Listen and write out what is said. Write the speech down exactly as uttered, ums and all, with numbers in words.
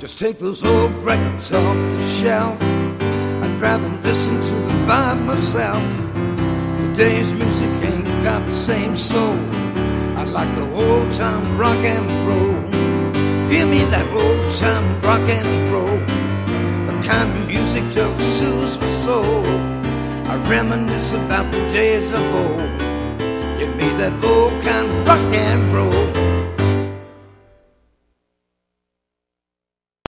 Just take those old records off the shelf. I'd rather listen to them by myself. Today's music ain't got the same soul. I like the old time rock and roll. Give me that old time rock and roll, the kind of music just soothes my soul. I reminisce about the days of old. Give me that old kind of rock and roll.